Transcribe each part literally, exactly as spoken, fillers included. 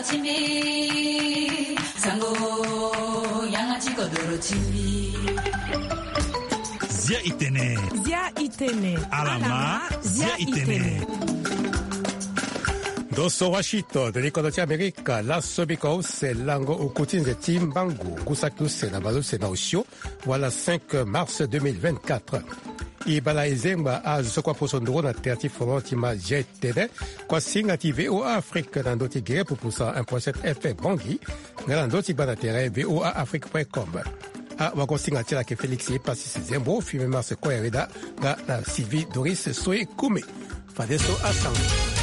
chimbi sango yanga chiko doro chimbi Zia itene Zia itene Alama Zia itene Doso Washito de l'Économie américaine, la Sobiko, c'est lango au quotidien de Timbangu, Gusaku, c'est la valeur, c'est Naoshio, voilà cinq mars deux mille vingt-quatre. Ibala Ezemba a Zokwa Posondro na Terti Forotima Jetene, kwa singati V O A Afrique dans d'autres guerres pour pousser un point sept F M Bangui, dans d'autres banatere V O A Afrique point com. A wako singati la ke Félix Yepasi Zembo, filmé mars kwa yarida, ga na Sylvie Doris Soe Koume. Fadeso Asang.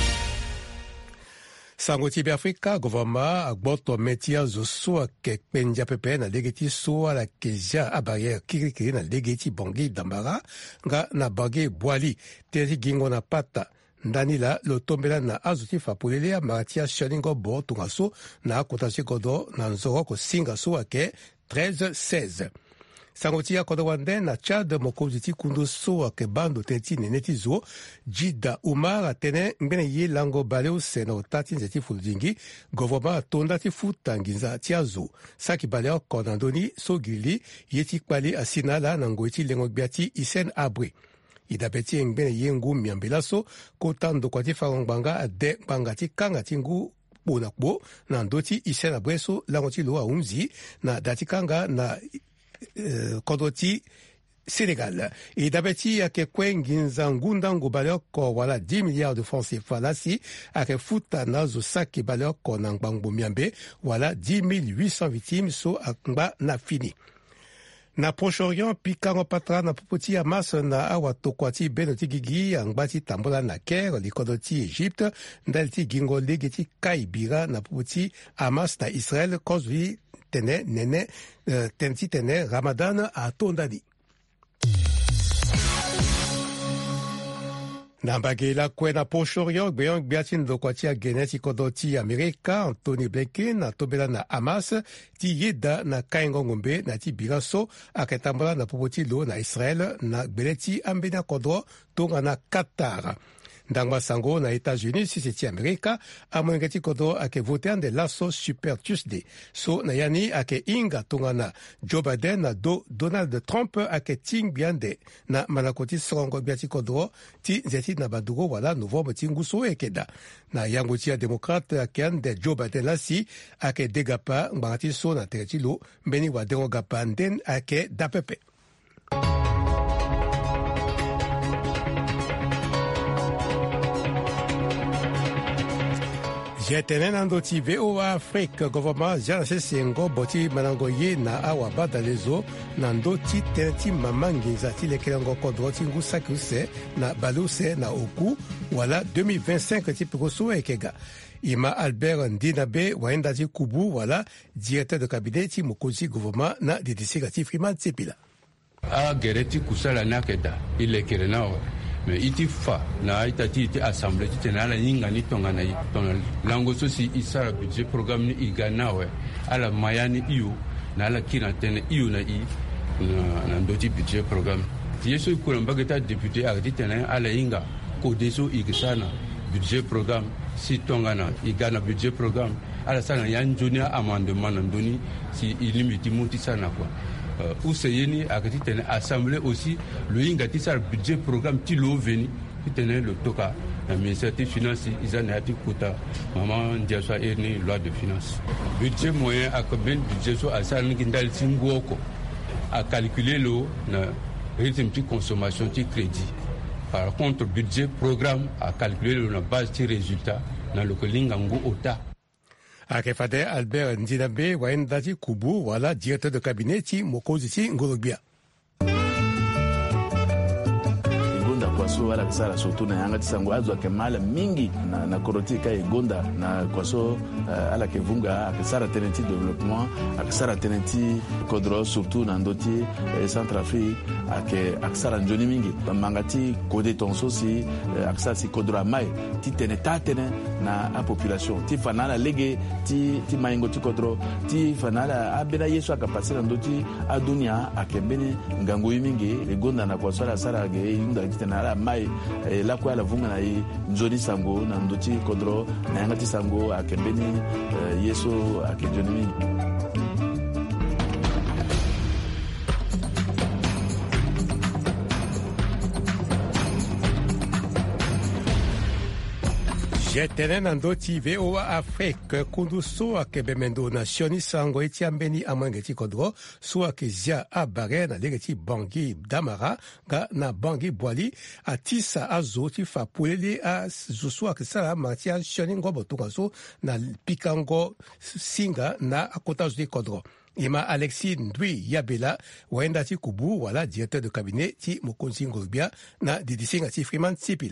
Sango tibi Afrika, gouvernement a gboto metia zo soa ke penja pepe na legeti soa la keja a barrière kirikiri na legeti Bangui Dambara, nga na Bangui Boali, teri gingo na pata. Ndani la, lo tombela na azuti fapulele a maratia shaningo bo tungaso na kotashi kodo na nzoro ko singa soa ke treize seize. Sangotia Kodawande na Chad mokoziti kundu soa ke bando teti neneti zo Jida Umar atene mbene ye lango baleo sena otati nzeti fuludingi government atonda ti futanginza tia zo saki baleo konandoni sogili yeti kwali asinala na ngoiti lengo biati isen abri idabeti mbene ye ngu miambelaso kotando kwati farongbanga ade bangati kangati ngu bonakbo na ndoti isen abreso langoti lo aumzi na datikanga na Uh, Kodoti Sénégal. Et d'abeti à que Kwenginza Ngundango Baloko wala dix milliards de francs C F A lasi à que Futa Nazo Saki Baloko Nangbango Miambe wala dix mille huit cents victimes so akba na fini. Na Proche-Orient, Pikango Patra na Popoti Hamas na Awatokwati Benoti Gigi Angbati Tambola na Caire, Likodoti Égypte, Ndalti Gingo Legeti Kaibira na Popoti Hamas na Israël, Kozui Tene, Nene, uh, Tenti Tene, Ramadan a Tondani. Nambagela kwena Proche-Orient, Beyon Biatin Dokwatia Geneti Kodoti Amerika, Anthony Blinken, na Tobela na Hamas, Ti Yeda na Kaingo Ngombe, na Ti Biraso, Aketambola na Popoti Lo na Israël, na Beleti Ambena Kodro, Tonga na Qatar. Ndangwa Sango na États-Unis, si c'est Amerika, a mwengeti kodo ake voté de lasso Super Tuesday. So na yani ake inga tonga na Joe Biden na do Donald Trump ake ting biande na manakoti songo biati kodo ti zeti na badugo wala novembre tingu so ekeda. Na yango tia démocrate ake an de Joe Biden la si ake degapa mbangati so na teretilo mbeni wa dengo gapa nden ake dapepe. Jetenen andoti V O A Afrique gouvernement janase sengo boti manangoye na awaba dalezo nandoti teneti mamangi zati lekelango kodroti ngusakuse na baluse na oku wala deux mille vingt-cinq tipe koso ekega. Ima Albert Ndinabe waendati kubu wala directeur de cabinet ti mokozi gouvernement na didisirati Freeman Tsepila. A gereti kusala nakeda ilekere nawe. Mais iti fa na itati iti assemblée iti na la yinga ni tonga na tonga lango so si isara budget programme ni igana we ala mayani iyo na ala kina tene iyo na i na na ndoti budget programme yeso ko mbageta député a dit tene ala yinga ko deso igisana budget programme si tonga na igana budget programme ala sana yan jonia amendement na ndoni si ilimiti muti sana quoi. Euh, où c'est yeni à tene assemblée aussi le ingati sar budget programme ti lo veni qui tenait le toka la ministère des finances ils en a dit kota maman dia so erni loi de finances budget moyen à combien budget so à ça ngindal singoko à calculer le na rythme de consommation de crédit par contre budget programme à calculer le base de résultat dans le lingango ota. Akefade Albert Ndinabe waendati kubu wala directeur de cabinet ti mokoziti ngolobia. Kwaso wala kisara sotu na yanga tisango azo akemala mingi na, na korotika egonda na kwaso uh, ala kevunga akisara tenenti développement akisara tenenti kodro surtout na ndoti eh, Centrafrique ake akisara njoni mingi mangati kode tonso si eh, akisara si kodro mai ti tene tatene na a population ti fanala lege ti ti maingo ti kodro ti fanala abena yeso akapasira ndoti adunia akebene ngango mingi egonda na kwaso ala sara ge yunda ti tena mai e la kwa la vunga na i nzoni sango na ndoti kodro na yanga ti sango akembeni uh, yeso akejonimi. Jetenen andoti V O A Afrique kundu soa kebemendo na shoni sango eti ambeni amwengeti kodro soa kezia abare na legeti bangi damara ga na bangi boali atisa azoti fa pulele a zusua kesala matia shoni ngobo tukaso na pikango singa na akota zoti kodro. Ima Alexis Ndwi Yabela waenda ti kubu wala directeur de cabinet ti Mokonzi Ngolbia na didisinga ti Freeman Tsipila.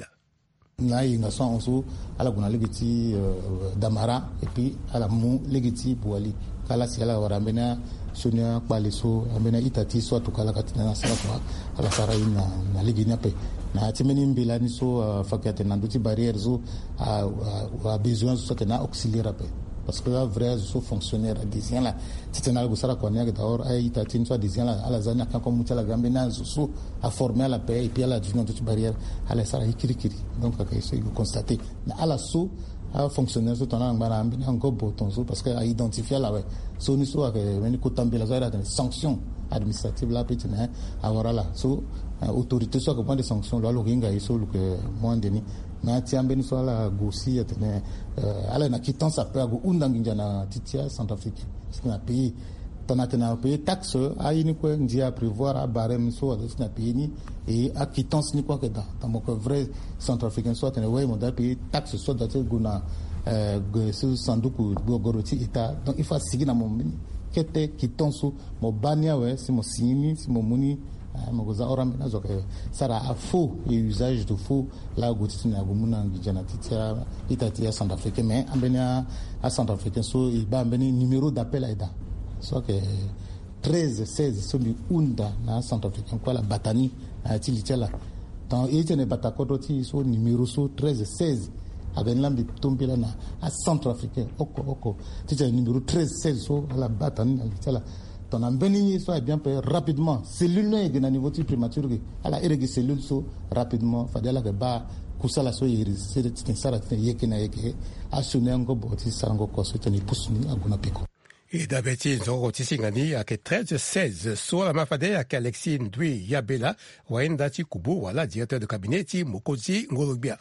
Na yinga son oso ala guna legiti uh, damara et puis ala mu legiti boali kala si ala warambena sonia kwaleso ambena itati so to kala katina na sara kwa ala sara ina na legina pe na timeni mbila ni so uh, fakate na duti barrière zo a uh, uh, besoin so tena auxiliaire pe parce que là vrai so fonctionnaire disien là titena go sara kwa nya d'aor ay itati so disien là ala zanya kan ko mutala gambe na so a former la paix et puis ala duti duti barrière ala sara ikirikiri donc ka iso go constater na ala so a fonctionnaire so tona ngana ambi encore boton so parce que a identifier la ouais so ni so que meni ko tambela so era sanction administrative là petit na awara là so autorité so ko prendre des sanctions là lo ringa iso lo que moins deni na tiambe ni so la gosi atene ala na quittance après go undanginja na titia Centrafrique c'est un pays tonatena pays taxe a ini ko ndia prévoir a barème so c'est un pays ni et a quittance ni quoi que dans dans que vrai Centrafricain soit tene ouais mon pays taxe so daté guna euh go sanduku go goroti eta donc il faut seguir na mon kete quittance mo bania ouais si mo sini si mo muni magoza orambe nazo ke sara a faux et usage de faux la gotiti na gumuna ngijana titia itatia Centrafricain mais ambenia à Centrafricain so il ba ambeni numéro d'appel aida so que treize seize so bi unda na Centrafricain quoi la batani a tilitela dans etene batakoto ti so numéro so treize seize aben lambi tombila na à Centrafricain oko oko titia numéro treize seize so la batani tilitela ton ambeni soit bien payé rapidement cellule no egena niveau ti prématuré ala eregi cellule so rapidement fadela ke ba kusala so yiri c'est tin sara tin yekena yeke asune ngo boti sango ko so tani pusuni aguna piko et d'abeti nzoko tisingani ake treize seize so la mafade ake Alexis Ndwi Yabela waenda ti kubu wala directeur de cabinet ti Mokonzi Ngolbia.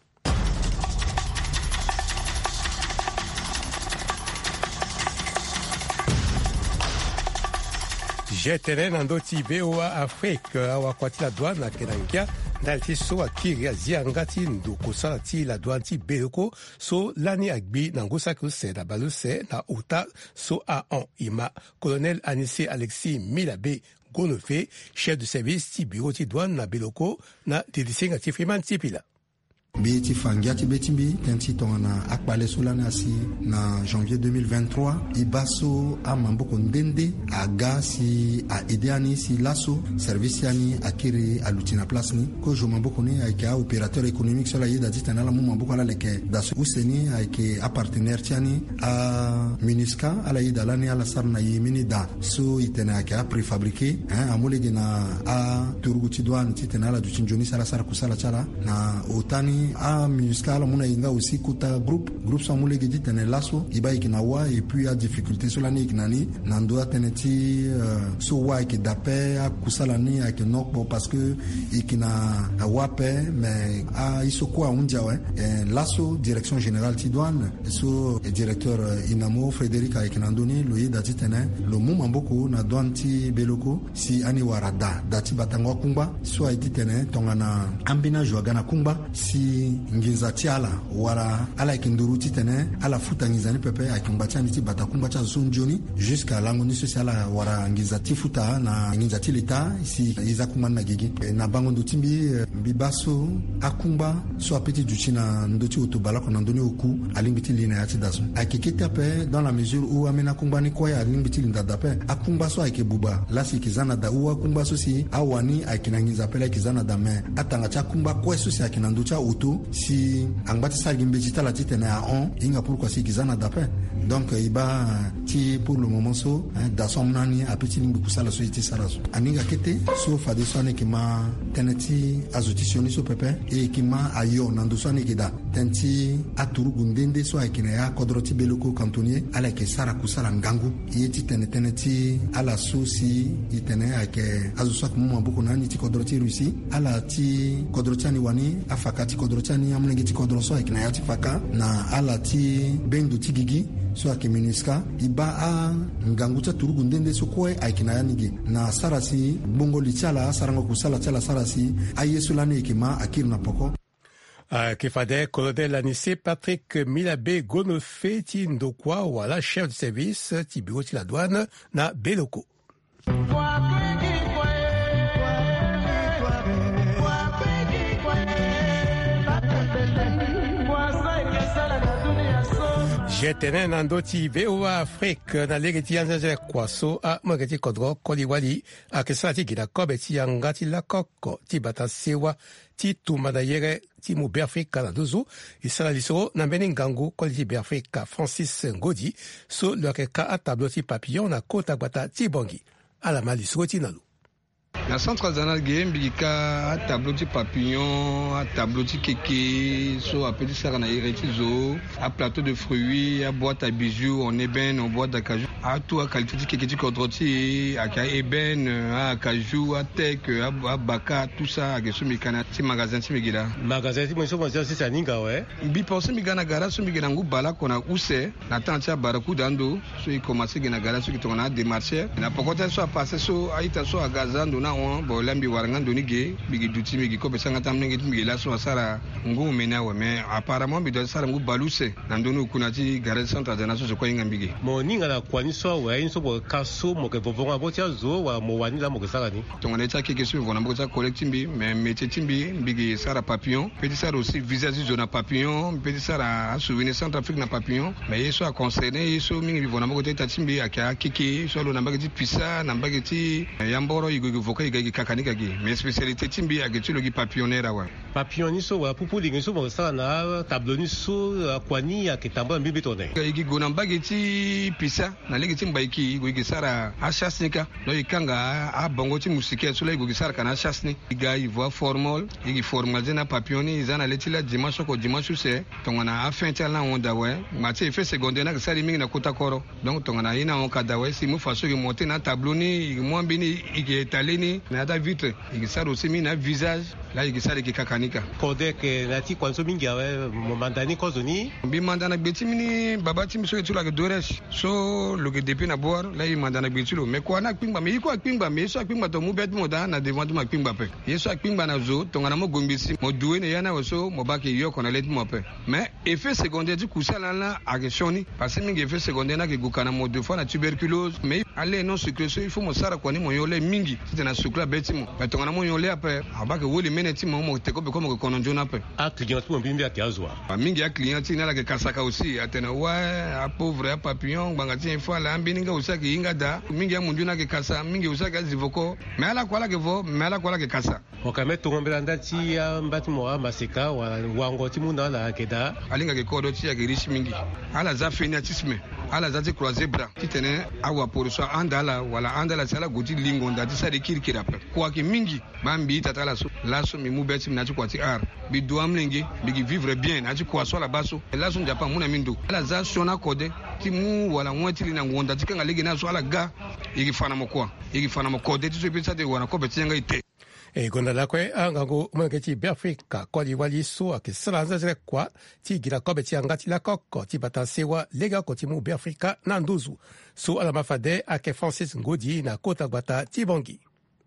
Jetenen andoti V O A Afrique awakwati la douane na kenangia ndalti so akiri azianga ti ndokosala ti la douane ti beloko so lani agbi na ngosa kuse na baluse na uta so a on ima colonel Anissé Alexis Milabe Gonofe chef de service ti bureau ti douane na beloko na didisinga ti Freeman Tsipila. Beti fangiati betimbi tenti tongana akpale solana si na janvier deux mille vingt-trois ibaso a mamboko ndende aga si a ideani si lasso service yani akiri alutina place ni ko jo mamboko ni aika opérateur économique sur la yeda ditana la mamboko la leke dasu useni aike a partenaire tiani a Minusca ala yeda lani ala sarna yimini da so itena aika préfabriqué hein amole gena a turuguti douane titena la dutinjoni sala sara kusala chala na otani a Minusca la muna inga aussi kuta groupe groupe sa mule gedi tene lasso iba ikina wa et puis a difficulté sur l'année ikinani nando teneti uh, so wa ki dape a kusala ni a kinokbo parce que ikina wape mais a isoko a unja ouais lasso direction générale ti douane so directeur uh, Inamo Frédéric a ikinandoni lo yeda tene lo muma mboko na douane ti beloko si ani warada dati batangwa kumba so a tene tongana ambina joagana kumba si nginza tiala wala ala ikinduruti tene ala futa ngizani pepe akimbatia niti batakumba cha zonjoni jusqu'à langoni sociala wara nginza ti futa na nginza ti leta si izakumana na gigi na bango ndotimbi bibaso akumba so apeti duchina ndoti otobala ko ndoni oku alimbiti lina ya ti daso akikita pe dans la mesure où amena kumba ni kwa ya alimbiti linda dape akumba so akebuba lasi kizana da uwa kumba so si awani akina nginza pele kizana da me atanga cha kumba kwa so si akina ndocha photo si angbati sa gimbeji tala ti tene a on inga pourquoi si kizana d'après donc iba ti pour le moment so da som nani apeti limbu kusala so iti saraso aninga kete so fa de sone ki ma teneti azotisioni so pepe e ki ma ayo nando sone ki da tenti aturu gundende so akina ya kodroti beloko kantonie ala ke sara kusala ngangu yeti tene teneti ala so si itene ake azusak mu mbuko nani ti kodroti rusi ala ti kodrotiani wani afakati kodrotiani amnenge ti kodroso akina ya ti faka na ala ti bendo ti gigi so ake miniska iba a ngangu cha turugu ndende so kwe aikina yanigi na sarasi bongo lichala saranga kusala chala sarasi ayesulane ikima akir na poko Uh, Kefade, colonel Anissé Patrick Milabé Gonofé ti ndokwa wala chef de service ti bureau ti la douane na Beloko. Jetene nando ti V O A Afrique na lege ti anzaze kwaso a mwageti kodro koliwali a kesala ti gida kobe ti yanga ti lakoko ti bata sewa ti tumada yere ti mu Beafrika na dozo isala lisoro na mbeni ngangu koli ti Beafrika Francis Ngodi so luake ka a tablo ti papillon na kota gbata ti bongi ala ma lisoro ti nalu. Na centre zanal game bika a tableau de papillon, a tableau de kéké, so a petit ça na iretizo, a plateau de fruits, a boîte à bijoux, en ébène, en boîte d'acajou, a tout a qualité de kéké du contrôti, a ka ébène, a cajou, a tech, a baka, tout ça a gesu mikana, ti magasin ti migida. Magasin ti mo so mo si saninga we. Bi pense migana gara so migana ngu bala kona use, na tantia baraku dando, so i commencer gena gara so ki tona démarcher. Na pokota so a passer so a ita so a gazando na bon lambi waranga doni ge bigi duti migi ko besanga tamnenge migi la so sara ngu mena we mais apparemment bi do sara ngu baluse nandonu kunati gare centre de nation ko inga mbigi mo ninga la kwani so we inso bo kaso mo ke vovonga bo tia zo wa mo wani la mo ke sara ni to ngane ta keke so vona mo ta collectimbi mais métier timbi bigi sara papillon petit sara aussi visage zone papillon petit sara souvenir centre Afrique na papillon mais yeso a concerné yeso mingi vona mo ta timbi aka keke so lo na mbagi pisa na mbagi yamboro igo voka igagi kakanika gi mais spécialité timbi agetulo gi papillonera wa papillon so wa pupu lingi so mo sala na tableau ni so kwani ya kitamba mbibi tone igi gona mbageti pisa na legi timba iki igo igi sara ashasnika no ikanga a bongo ti musike so la igo gi sara kana ashasni iga ivoire formal igi formal zena papilloni zana letila dimanche ko dimanche se tongana a fin tela onda we mati effet secondaire na sari mingi na kota koro donc tongana ina on kada we si mu faso gi monter na tableau ni igi mo mbini igi etaleni na da vitre igisara aussi mina visage la igisara ki kakanika kode ke lati kwanso mingi awe mandani kozoni bi mandana gbeti mini babati miso etula ke doresh so lo ke depuis na boire la i mandana gbeti lo mais ko na kpingba mais iko kpingba mais so kpingba to mu bet mo da na devant ma kpingba pe yeso kpingba na zo to ngana mo gombisi mo duwe ne yana so mo ba ke yo kona let mo pe mais effet secondaire du kusala la agression parce que mingi effet secondaire na ke gukana mo deux fois na tuberculose mais allez non sécrétion il faut mo sara ko ni mo yole mingi c'est na sukla betimo mais tongana mo yole ape abake woli meneti mo mo teko be ko mo kono jona ape a client mo bimbi akiazwa mingi ya client na la ke kasaka aussi atena wa a pauvre a papillon bangati une fois la ambininga usaki inga da mingi ya mundu na ke kasa mingi usaki zivoko mais ala kwala ke vo mais ala kwala ke kasa o kame to ngombela ndati ya mbati mo maseka wa wango ti muna la keda alinga ke kodo ti ya ke riche mingi ala za finiatisme ala za ti croiser bras titene awa pour so andala wala andala sala goti lingo ndati sa de kirkira pe kwa ki mingi bambi tata la so la so mi mu beti na ti kwati ar bi do amlenge bi vivre bien na ti kwa so la baso la so njapa muna mindo ala za shona kode ti mu wala mwati na ngonda ti kanga lege na so ala ga igi fana mo kwa igi fana mo kode ti so pesa de wana ko beti nga ite e gonda la kwe angango mwenge ti Beafrika kodi wali so ake sala nzazere kwa ti gira kobe ti angati la koko ti bata sewa lega ko ti mu Beafrika na ndozu so ala mafade ake Francis Ngodi na kota gbata ti bongi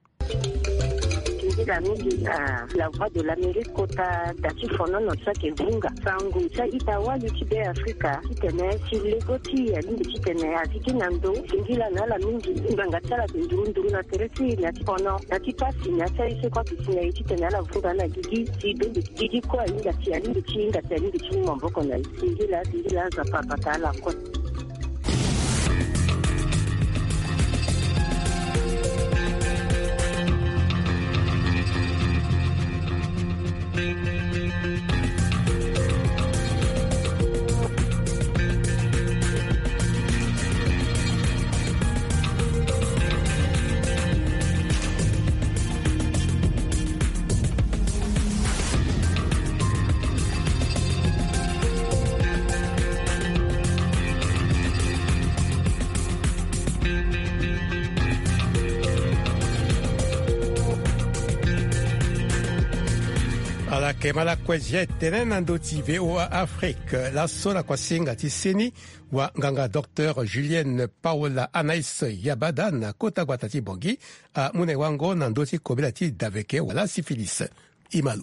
la mingi na la voix de l'Amérique kota dati fonono sake vunga sangu cha itawa youtube Afrika kitene chilegoti ya limbi kitene aziki nando singila na la mingi nganga tsala ndurunduru na teresi na tipono na tipasi na cha ise kwa kitene kitene la vunga na gigi si bende gigi kwa inga tia limbi chinga tia limbi chinga mboko na singila singila za papa tala kwa Thank you. kemala kwezia tene nando ti V O A Afrique la sola kwa singa ti seni wa nganga docteur Julienne Paola Anais Yabada na kota gwata ti bongi a mune wango nando ti kobela ti daveke wala syphilis imalu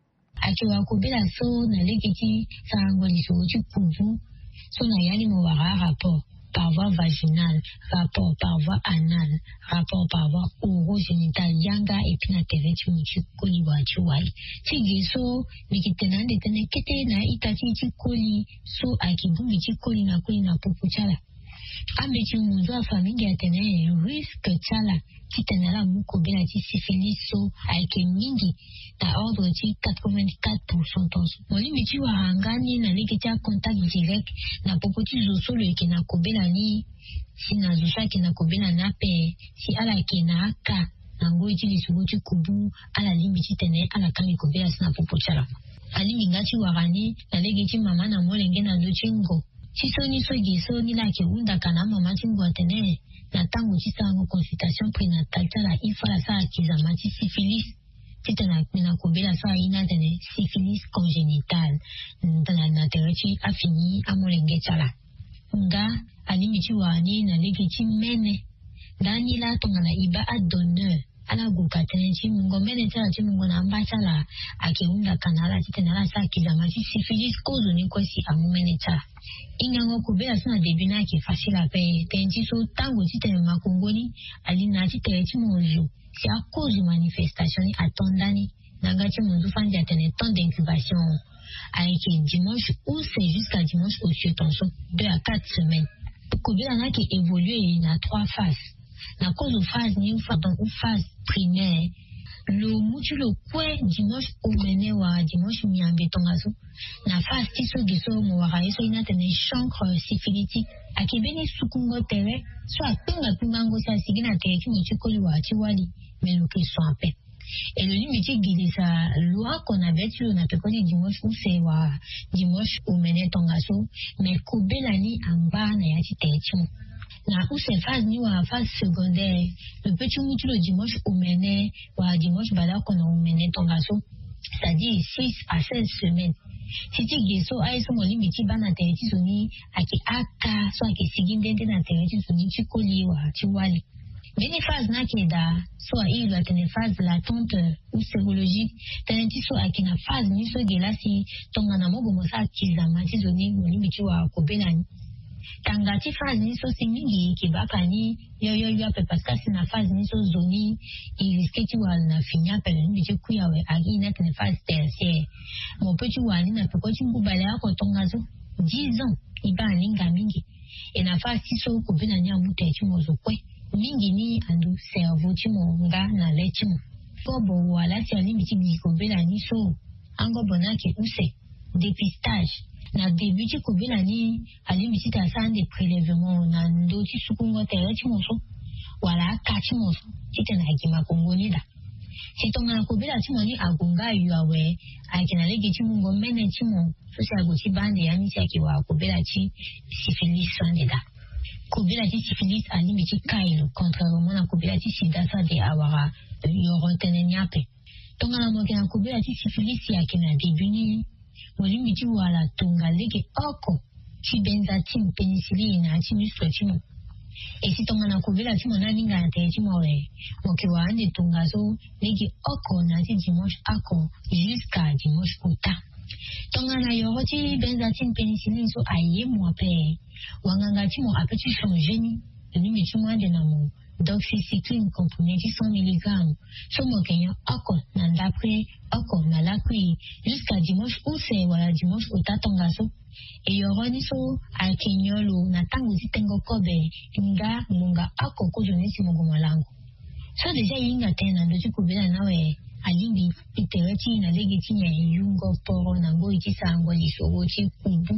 akiwa kobela so na legeti sango liso ti kubu so na yali mo wara rapport par voie vaginale, rapport par voie anale, rapport par voie orogénitale, yanga et puis na tereti muchi koli wa chiwai. Tigi so mikitenande tene kete na itati chi koli so akibumi chi koli na koli na popo chala. Ambe chi munzo a famille ya tene risque chala kitenala muko bela chi syphilis so aike mingi na ordre chi quatre-vingt-quatre pour cent tonso. Moli michi wa hangani na leke cha contact direct na popo chi zoso lo eke na kobela ni si na zusha ke na kobela na pe si ala ke na aka na ngoi chi lisugo chi kubu ala limbi chi tene ala kami kobela si na popo chala. Ali mingachi warani na leke chi mama na molenge na do chingo. Chiso ni so giso ni la ke unda kana mama chingo atene na tango chisa ngo consultation prénatale chala ifa la sa akizama chi syphilis titana na kobela sa ina tene syphilis congénitale ndana na terechi afini amolenge chala nga alimichi wani na legechi mene dani la tongana iba a donneur ala guka tene chi mungo mene chala chi mungo na amba chala akiunda kanala titana la sa akizama chi syphilis kozo ni kwesi amumene chala ingango kubela sina debina ki facile pe tenji so tango titene makongoni alina titene chi monjo si à cause de manifestation attendani nangati monzo fandi atene temps d'incubation avec dimanche ou c'est jusqu'à dimanche au cieux tension deux à quatre semaines kubela na qui évolue na trois phases na cause de phase ni pardon ou phase primaire le mutu le kwe dimanche au mene wa dimanche miambe tongazo na phase tiso giso mo wa iso ina tene chancre syphilitique akibeni sukungo tere so atunga pingango sa sigina tere ki mutu koli wa chiwali mais le qui sont en paix et le limite guide sa loi qu'on avait sur on appelle quoi dimanche ou c'est wa dimanche au mene tongazo mais kobelani amba na yati tere na où c'est phase ni wa phase secondaire le petit mutu le dimanche au mene wa dimanche bala qu'on a au mene tongazo c'est-à-dire six à seize semaines si tu geso ai so mo limiti bana tereti soni aki aka so aki sigindende na tereti soni chikoli wa chiwali bene phase na keda so ai la tene phase latente ou sérologique tereti so aki na phase ni so gela si tonga na mogo mo sa kizama ti soni mo limiti wa kobelani tangati phase ni so singi ki bakani yo yo yo pe parce que si na phase ni so zoni il risque ti wa na finya pe ni ti kuya we agi na tene phase tertiaire mon petit wa ni na pe ko ti ngubala ko tonga zo dix ans iba ninga mingi e na phase ti so ko bina nya mu te ti mo zo kwe mingi ni andu cerveau ti mo nga na le ti mo ko bo wala ti ali mi ti bi ko bina ni so ango bona ke use dépistage na début ti kobela ni ali mi ti ta san de prélèvement na ndo ti sukungo tere ti moso wala ka ti moso ti tene agima kongoni da si tonga na kobela ti mo ni agonga yu awe akina lege ti mungo mene ti mo so si ago ti bande ya mi ti aki wa kobela ti syphilis sande da kobela ti syphilis ali mi ti kailo contrairement na kobela ti sida sa de awara yoro tene nyape tonga na mo kina kobela ti syphilis ya kina début ni molimi ti wala tonga lege oko ti benzathine pénicilline na ti muscle ti mo e si tonga na kobela ti mo na ninga na tere ti mo re mo ke wa ande tonga so lege oko na ti dimanche ako jusqu'à dimanche ota tonga na yoro ti benzathine pénicilline so aye mo ape wanganga ti mo ape ti changer ni molimi ti mo ande na mo doxycycline comprimé de cent milligrammes. So mo kenya oko na ndapre oko na lakui jusqu'à dimanche ou c'est voilà dimanche au tatongaso et yoroni so a kenyolo na tango zitengo kobe nga munga oko ko joni si mo gomalango. So déjà yinga tena ndo tikubela nawe alimbi itereti na legeti nya yungo poro na ngo ikisango lisogo ti kubu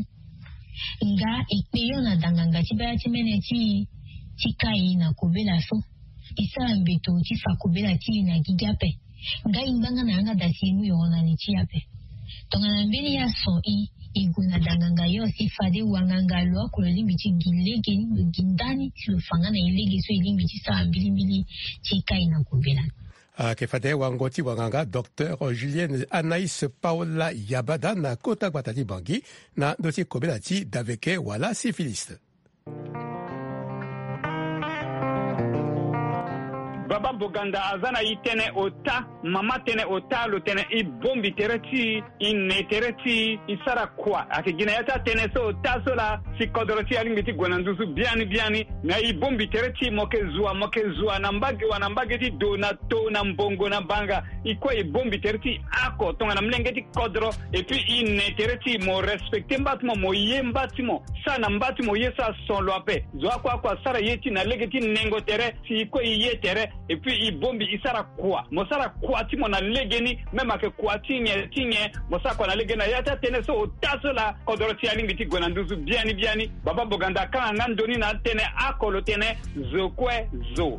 nga ikpeyo na danganga ti ba ti meneti tikai na kobela so isa mbeto ti fa kobela ti na gigape nga imbanga na anga dasi mu yo na ni ti ape tonga na mbili ya so i iguna danganga yo si fade wanganga lo ko limbi ti gilege ni gindani ti lo fanga na ilege so ilimbi ti sa mbili mbili tikai na kobela Kefade wangoti wanganga Docteur Julienne Anaïs Paola Yabada na kota guatati bangi na doti kobelati daveke wala syphilis. Baba Boganda azana itene ota mama tene ota lo tene I bombi tereti ine tereti isara kwa akigina yata tene so ota sola si kodoroti alingiti gwanandusu biani biani na I bombi tereti moke zua moke zua na mbagi wa na mbagi ti dona to na mbongo na banga ikwa I bombi tereti ako tonga na mlengeti kodro et puis ine tereti mo respecte mbatimo mo ye mbatimo sa na mbatimo ye sa son loape zwa kwa kwa sara yeti na legeti nengo tere si ikwa ye tere et puis I bombi isara kwa mosara kwa ti mona legeni même ake kwa tinye tinye mosara kwa na legena yata tene so taso la kodoroti alingi ti gwanandusu biani biani Baba Boganda kan ngandoni na tene akolo tene zokwe zo.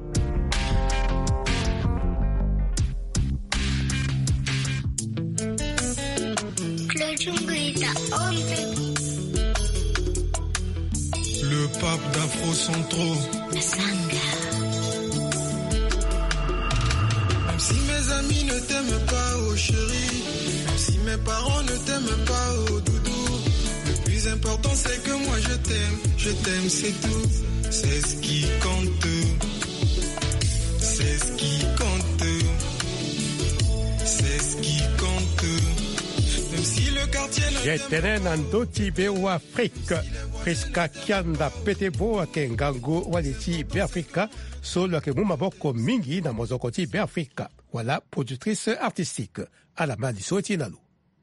Le pape d'Afro Centro. Même si mes amis ne t'aiment pas, oh chérie, même si mes parents ne t'aiment pas, oh doudou, le plus important c'est que moi je t'aime, je t'aime c'est tout, c'est ce qui compte, c'est ce qui compte, c'est ce qui compte, même si le quartier ne Jetene nandoti beu Afrique, Friska kianda petebo ake ngango waliti be Afrika, solo ake mumaboko mingi na mozokoti be Afrika. Voilà, productrice artistique à la main du Sotinalo.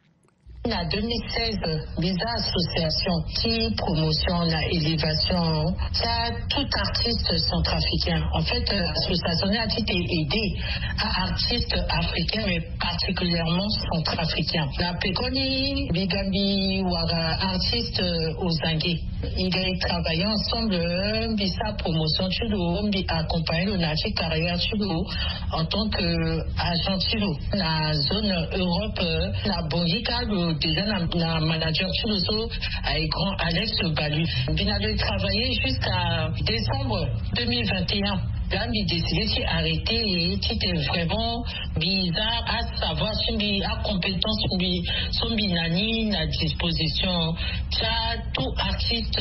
En deux mille seize, Visa Association qui promotion la élévation, ça tout artiste centrafricain. En fait, l'association a été aidée à artistes africains, mais particulièrement centrafricains. La Pekoni, Bigambi, Ouara, artistes aux Zangé. Ils ont travaillé ensemble, Visa Promotion, Chulo, accompagné le Nafi Carrière Chulo en tant qu'agent Chulo. La zone Europe, la Bongica, déjà la manager Chuloso avec grand Alex Balu. Il a travaillé jusqu'à décembre deux mille vingt et un. Là, il a décidé de s'arrêter et c'était vraiment bizarre à savoir si il a compétence, son binani, à disposition. Ça, tout artiste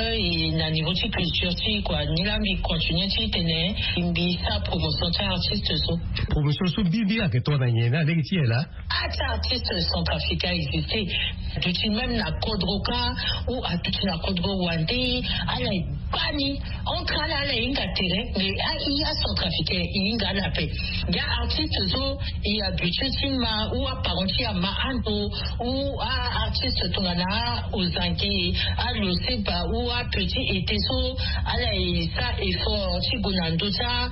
et à niveau de culture, quoi. Ni là, il continue de tenir, il sa promotion, c'est artiste. Promotion sous Bibi, à que toi, Daniela, avec qui est là? Ah, c'est artiste centrafricain existé. Tout même la Kodroka ou à toute la Kodro Wandé, à la Bani, on travaille à la Ingatéré, mais il y a centrafricain, il y a la paix. Il y a artistes, il y a Bututima, ou à Paronti, à Mahando, ou à artistes Tongana, aux Angués, à Loseba, ou à Petit Eteso, à la Isa, effort, Tigonando,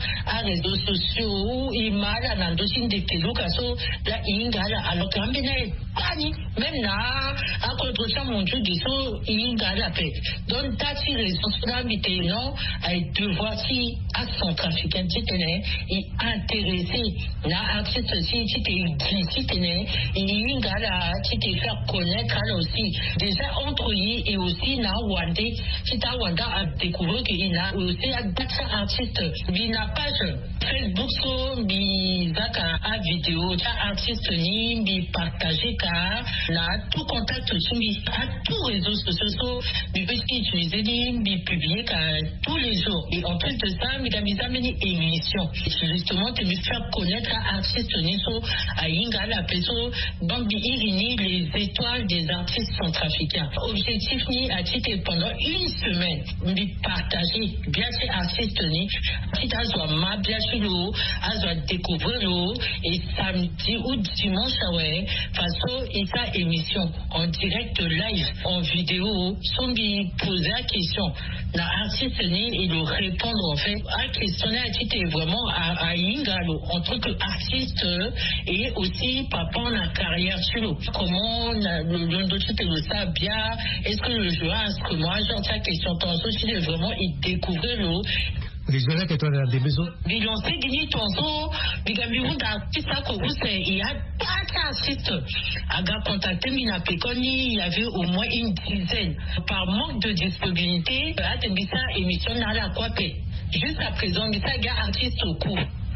à réseaux sociaux, ou Ima, la Nandosin de Telukaso, la Ingala, alors quand même, même là, à contre ça, mon Dieu, il y a la paix. Donc, t'as si responsabilité, non, à devoir si à centrafricain, si t'es et intéressé, là, artiste aussi, si t'es ici, t'es il y a la, si t'es faire connaître, là aussi. Déjà, entre eux et aussi, là, Wandé, si t'as Wanda à découvrir qu'il y a aussi à battre artiste, il n'a page Facebook, so, il a à vidéo, t'as artiste, il partager, là, tout contact aussi, à tous les réseaux sociaux, il peut utiliser, il publier tous les jours. Et en plus de ça, il a mis à une émission. Justement, de lui faire connaître à artistes Niso, à Inga, la Peso, Bambi Irini, les étoiles des artistes centrafricains. Objectif ni a été pendant une semaine, de partager bien ces artistes ni, qui a soit ma bien sur l'eau, a soit découvrir l'eau, et samedi ou dimanche, ouais, façon et sa émission en direct live, en vidéo, sans lui poser la question. L'artiste et le répondre en fait à questionner à titre vraiment à, à Ingalo en tant qu'artiste et aussi papa en la carrière sur l'eau. Comment le l'endotype de ça bien, est-ce que le joueur est-ce que moi genre sa question tantôt s'il est vraiment il découvrir l'eau. Les gens qui sont dans des maisons. Ils ont fait gagner ton son, ils ont mis d'artistes à Kourousse, il y a pas d'artistes. À gars contacté, il n'a pas connu, il y avait au moins une dizaine. Par manque de disponibilité, à Tembissa, émission n'a la quoi paix. Jusqu'à présent, il y a un artiste au cours.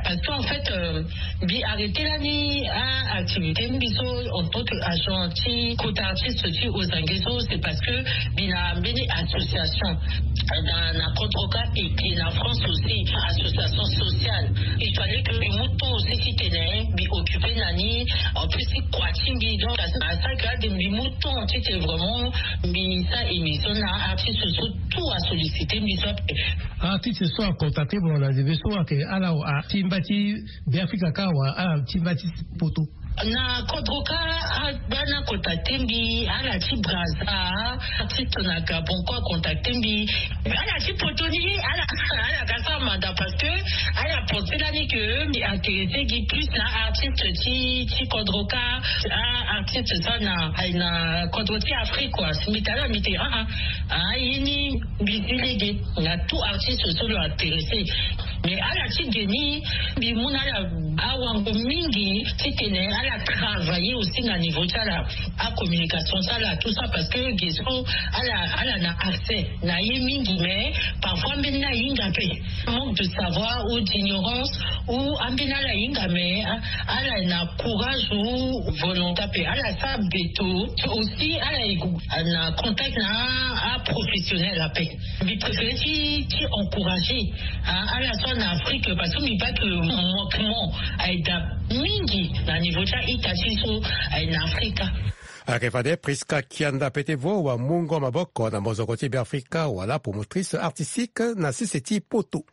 Parce qu'en fait, euh, bi arrêter l'année à activité, biso en tant qu'agent qui côté artiste aussi aux Anguesso, c'est parce que bina bini association dans la contre-cas et puis la France aussi association sociale. Il fallait que les moutons aussi qui tenaient bi occuper l'année en plus c'est quoi timbi donc à ça que des moutons c'était vraiment bi ça émission là artiste tout à solliciter biso artiste soit contacté pour la division que ala a timbati biafika kawa a timbati poto na kodroka bana contacté mbi ala ti braza artiste na Gabon quoi contacté mbi ala ti potoni ala ala kasa manda parce que ala pensé là ni que mi intéressé qui plus na artiste ti ti kodroka artiste ça na na kodroti Afrique quoi c'est mitala mité ah ah yini bizilégué na tout artiste sur le intéressé mais ala ti geni bi mona la awango mingi ti tene ala travailler aussi na niveau de la à communication ça là tout ça parce que Gesso ala ala na accès na yemingi mais parfois même na yinga pe manque de savoir ou d'ignorance ou ambina la yinga mais ala na courage ou volonté pe ala ça beto aussi ala na contact na à professionnel la paix mais préféré qui qui encourager ala soit en Afrique parce que mi pas que manquement aida mingi na niveau de itatiso en Afrika. Akefade Priska Kianda Petevo wa Mungo Maboko na mozokoti bi Afrika wala promotrice artistique na Siseti Poto.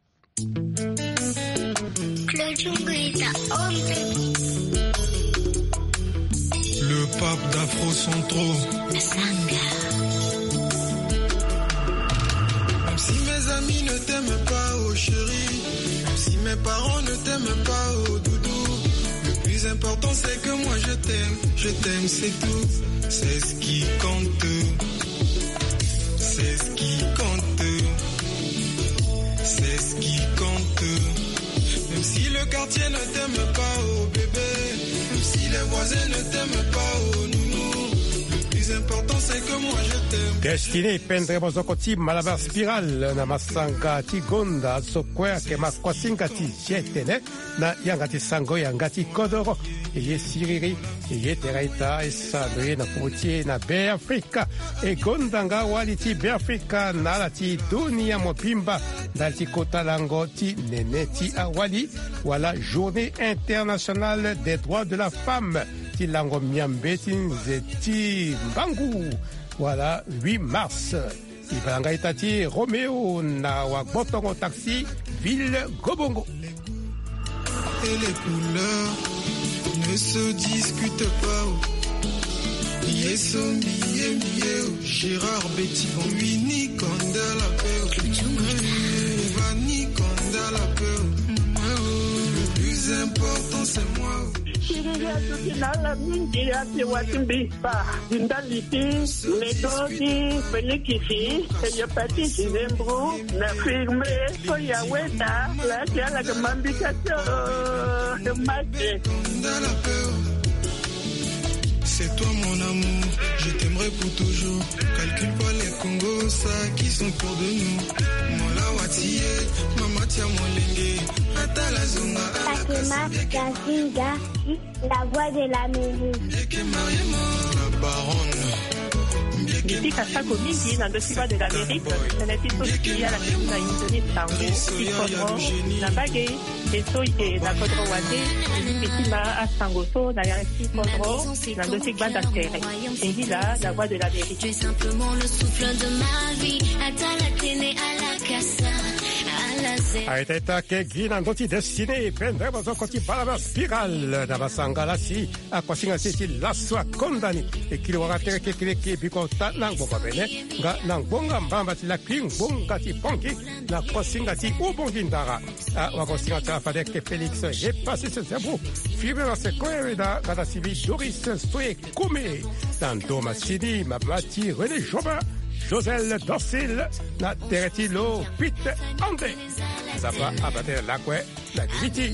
Le pape d'Afro Centro. Même si mes amis ne t'aiment pas, oh chérie, même si mes parents ne t'aiment pas, oh doudou, le plus important c'est que moi je t'aime, je t'aime c'est tout, c'est ce qui compte, c'est ce qui compte, c'est ce qui compte. Même si le quartier ne t'aime pas, oh bébé, même si les voisins ne t'aiment pas, oh nounou, le plus important c'est que moi je t'aime. Destiné pendre mozokoti Malabar Spiral na masanga ti gonda sokwe ke makwasinga ti jetene na yangati sango yangati kodoro eye siriri eye teraita esadre na potier na Be Africa e gonda nga wali ti Be Africa na la ti dunia mopimba dal ti kota lango ti nene ti awali wala journée internationale des droits de la femme ti lango miambe ti nzeti mbangu. Voilà, huit mars. Ibalanga Itati, Roméo, na Wabotongo Taxi, Ville Gobongo. Et les couleurs ne se discutent pas. Yeso, Mie, Mie, Gérard Betty, Winnie, Konda la peur. Vanny, Konda la peur. Le plus important, c'est moi. Kiriya tukinala mingi ati watimbisa indaliti ledoki pelikisi eyopati zembro na firme soya weta la tiala kamambika to mache. C'est toi mon amour, je t'aimerai pour toujours. Calcule pas les Congos, ça qui sont autour de nous. Mola Watie, Mama Tia Molenge, Atala Zunga, Fakema Kazinga, la voix de la musique. La baronne. Miti Kasako mingi na dosiba de l'Amérique, na natiso siya la kisuna Indonésie tango, ikodro, na bagay, eso ite na kodro wate, mitima a sangoso na yansi kodro, na dosik banda tere. Et là, la voix de l'Amérique. Tu es simplement le souffle de ma vie, à la télé, à la casa. Aiteta ke gina ndoti destiné pendre mozokoti Malabar Spiral na basangala si akwasinga siti laswa kondani e kili wakatere ke kile ke biko ta nangbonga bene nga nangbonga mbamba ti la kling bonga ti ponki na kwasinga ti ubongi ndara a wakosinga ta fade ke Félix e passé ce zebro fibre na se koereda kada sivi Doris Stoye Kome dan doma sidi mabati René Jobin Josel Dorsil na Teretilo Pite Ande Zapa abater lakwe la Giti